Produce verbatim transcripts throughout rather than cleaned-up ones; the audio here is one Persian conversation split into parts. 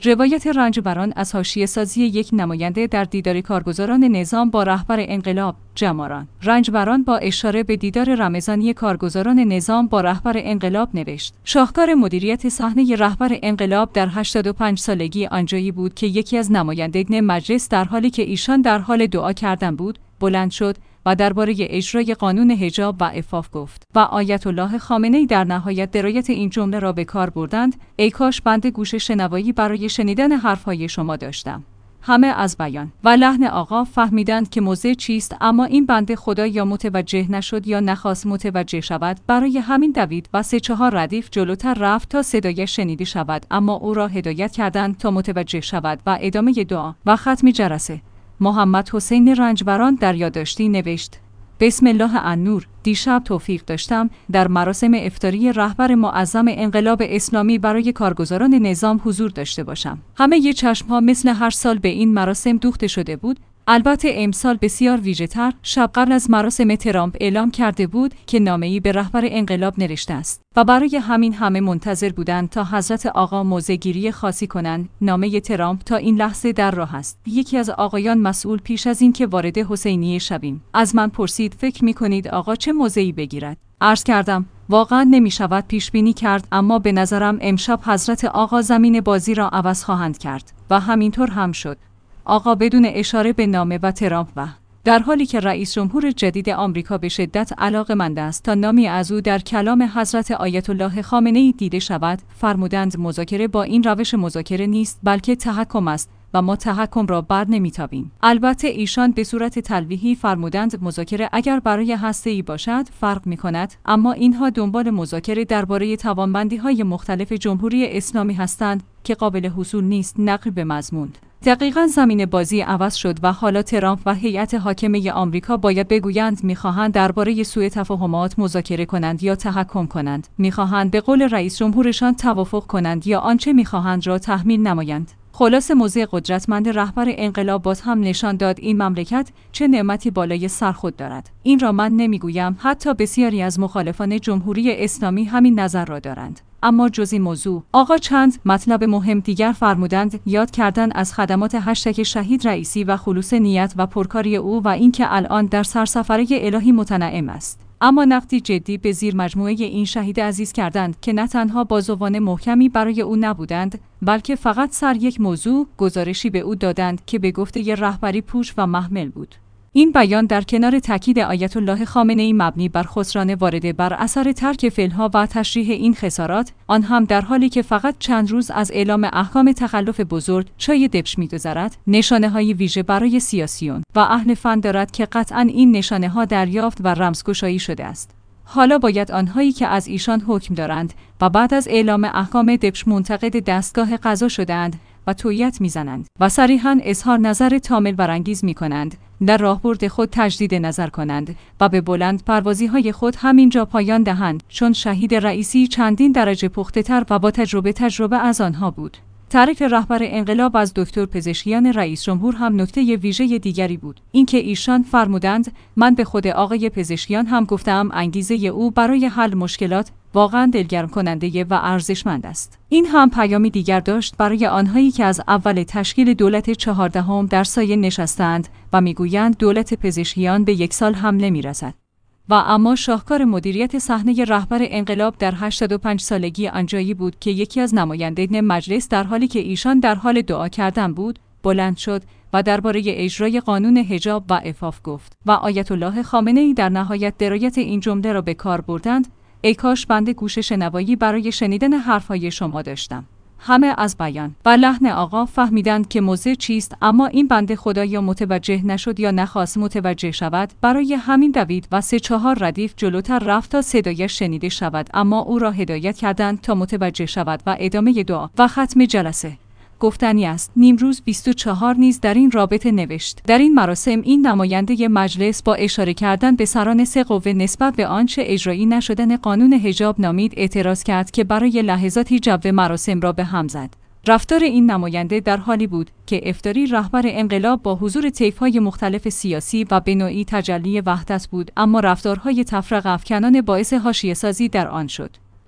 روایت رنجبران از حاشیه‌سازی یک نماینده در دیدار کارگزاران نظام با رهبر انقلاب جماران. رنجبران با اشاره به دیدار رمضانی کارگزاران نظام با رهبر انقلاب نوشت: شاهکار مدیریت صحنه رهبر انقلاب در هشتاد و پنج سالگی آنجایی بود که یکی از نمایندگان مجلس در حالی که ایشان در حال دعا کردن بود، بلند شد و درباره اجرای قانون حجاب و عفاف گفت و آیت الله خامنه‌ای در نهایت درایت این جمله را به کار بردند: ای کاش بنده گوش شنوایی برای شنیدن حرفهای شما داشتم. همه از بیان و لحن آقا فهمیدند که موضع چیست، اما این بنده خدا یا متوجه نشد یا نخواست متوجه شود، برای همین دوید و سه چهار ردیف جلوتر رفت تا صدایش شنیده شود، اما او را هدایت کردند تا متوجه شود و ادامه دعا و ختم جلسه. محمد حسین رنجبران در یادداشتی نوشت: بسم الله النور. دیشب توفیق داشتم در مراسم افطاری رهبر معظم انقلاب اسلامی برای کارگزاران نظام حضور داشته باشم. همه ی چشم‌ها مثل هر سال به این مراسم دوخته شده بود. البته امسال بسیار ویژه‌تر. شب قبل از مراسم ترامپ اعلام کرده بود که نامه‌ای به رهبر انقلاب نوشته است و برای همین همه منتظر بودند تا حضرت آقا موضع‌گیری خاصی کنند. نامه ترامپ تا این لحظه در راه است. یکی از آقایان مسئول پیش از این که وارد حسینیه شویم از من پرسید: فکر می‌کنید آقا چه موضعی بگیرد؟ عرض کردم واقعا نمی‌شود پیش بینی کرد، اما به نظرم امشب حضرت آقا زمین بازی را عوض خواهند کرد و همینطور هم شد. آقا بدون اشاره به نامه و ترامپ و در حالی که رئیس جمهور جدید آمریکا به شدت علاقه‌مند است تا نامی از او در کلام حضرت آیت الله خامنه‌ای دیده شود، فرمودند مذاکره با این روش مذاکره نیست، بلکه تحکم است و ما تحکم را بر نمی‌تابیم. البته ایشان به صورت تلویحی فرمودند مذاکره اگر برای هسته‌ای باشد فرق می‌کند، اما اینها دنبال مذاکره درباره توانمندی‌های مختلف جمهوری اسلامی هستند که قابل حصول نیست. نقل به مضمون. دقیقاً زمین بازی عوض شد و حالا ترامپ و هیئت حاکمه آمریکا باید بگویند می‌خواهند درباره سوء تفاهمات مذاکره کنند یا تحکم کنند، می‌خواهند به قول رئیس جمهورشان توافق کنند یا آنچه می‌خواهند را تحمیل نمایند. خلاص موضع قدرتمند رهبر انقلاب باز هم نشان داد این مملکت چه نعمتی بالای سر خود دارد. این را من نمی‌گویم، حتی بسیاری از مخالفان جمهوری اسلامی همین نظر را دارند. اما جز این موضوع آقا چند مطلب مهم دیگر فرمودند: یاد کردن از خدمات هشتگ شهید رئیسی و خلوص نیت و پرکاری او و اینکه الان در سرسفره الهی متنعم است. اما نقدی جدی به زیر مجموعه این شهید عزیز کردند که نه تنها بازوان محکمی برای او نبودند، بلکه فقط سر یک موضوع گزارشی به او دادند که به گفته ی رهبری پوچ و محمل بود. این بیان در کنار تاکید آیت الله خامنه‌ای مبنی بر خسران وارده بر اثر ترک فعلها و تشریح این خسارات، آن هم در حالی که فقط چند روز از اعلام احکام تخلف بزرگ چای دبش می‌گذرد، نشانه‌های ویژه برای سیاسیون و اهل فن دارد که قطعاً این نشانه‌ها دریافت و رمزگشایی شده است. حالا باید آنهایی که از ایشان حکم دارند و بعد از اعلام احکام دبش منتقد دستگاه قضا شده‌اند و توییت میزنند و صریحاً اظهار نظر تامل برانگیز میکنند، در راهبرد خود تجدید نظر کنند و به بلند پروازی های خود همینجا پایان دهند، چون شهید رئیسی چندین درجه پخته تر و با تجربه تجربه از آنها بود. تعریف رهبر انقلاب از دکتر پزشکیان رئیس جمهور هم نکته ویژه دیگری بود، اینکه ایشان فرمودند: من به خود آقای پزشکیان هم گفتم انگیزه او برای حل مشکلات واقعا دلگرم کننده و ارزشمند است. این هم پیامی دیگر داشت برای آنهایی که از اول تشکیل دولت چهاردهم در سایه نشستند و میگویند دولت پزشکیان به یک سال هم نمیرسد. و اما شاهکار مدیریت صحنه رهبر انقلاب در هشتاد و پنج سالگی آنجایی بود که یکی از نمایندگان مجلس در حالی که ایشان در حال دعا کردن بود، بلند شد و درباره اجرای قانون حجاب و عفاف گفت و آیت الله خامنه‌ای در نهایت درایت این جمله را به کار بردند: ای کاش بنده گوش شنوایی برای شنیدن حرفهای شما داشتم. همه از بیان و لحن آقا فهمیدند که موضع چیست، اما این بنده خدا یا متوجه نشد یا نخواست متوجه شود، برای همین دوید و سه چهار ردیف جلوتر رفت تا صدایش شنیده شود، اما او را هدایت کردند تا متوجه شود و ادامه دعا و ختم جلسه. گفتنی است نیمروز بیست و چهار نیز در این رابطه نوشت: در این مراسم این نماینده مجلس با اشاره کردن به سران سه قوه نسبت به آنچه اجرایی نشدن قانون حجاب نامید اعتراض کرد که برای لحظاتی جو مراسم را به هم زد. رفتار این نماینده در حالی بود که افطاری رهبر انقلاب با حضور طیف‌های مختلف سیاسی و به نوعی تجلی وحدت بود، اما رفتارهای تفرقه افکنان باعث حاشیه‌سازی در آن شد.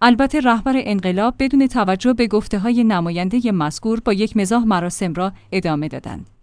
البته رهبر انقلاب بدون توجه به گفته‌های نماینده مذکور با یک مزاح مراسم را ادامه دادند.